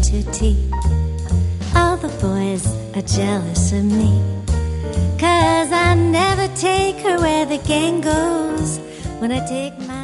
to tea. All the boys are jealous of me, 'cause I never take her where the gang goes. When I take my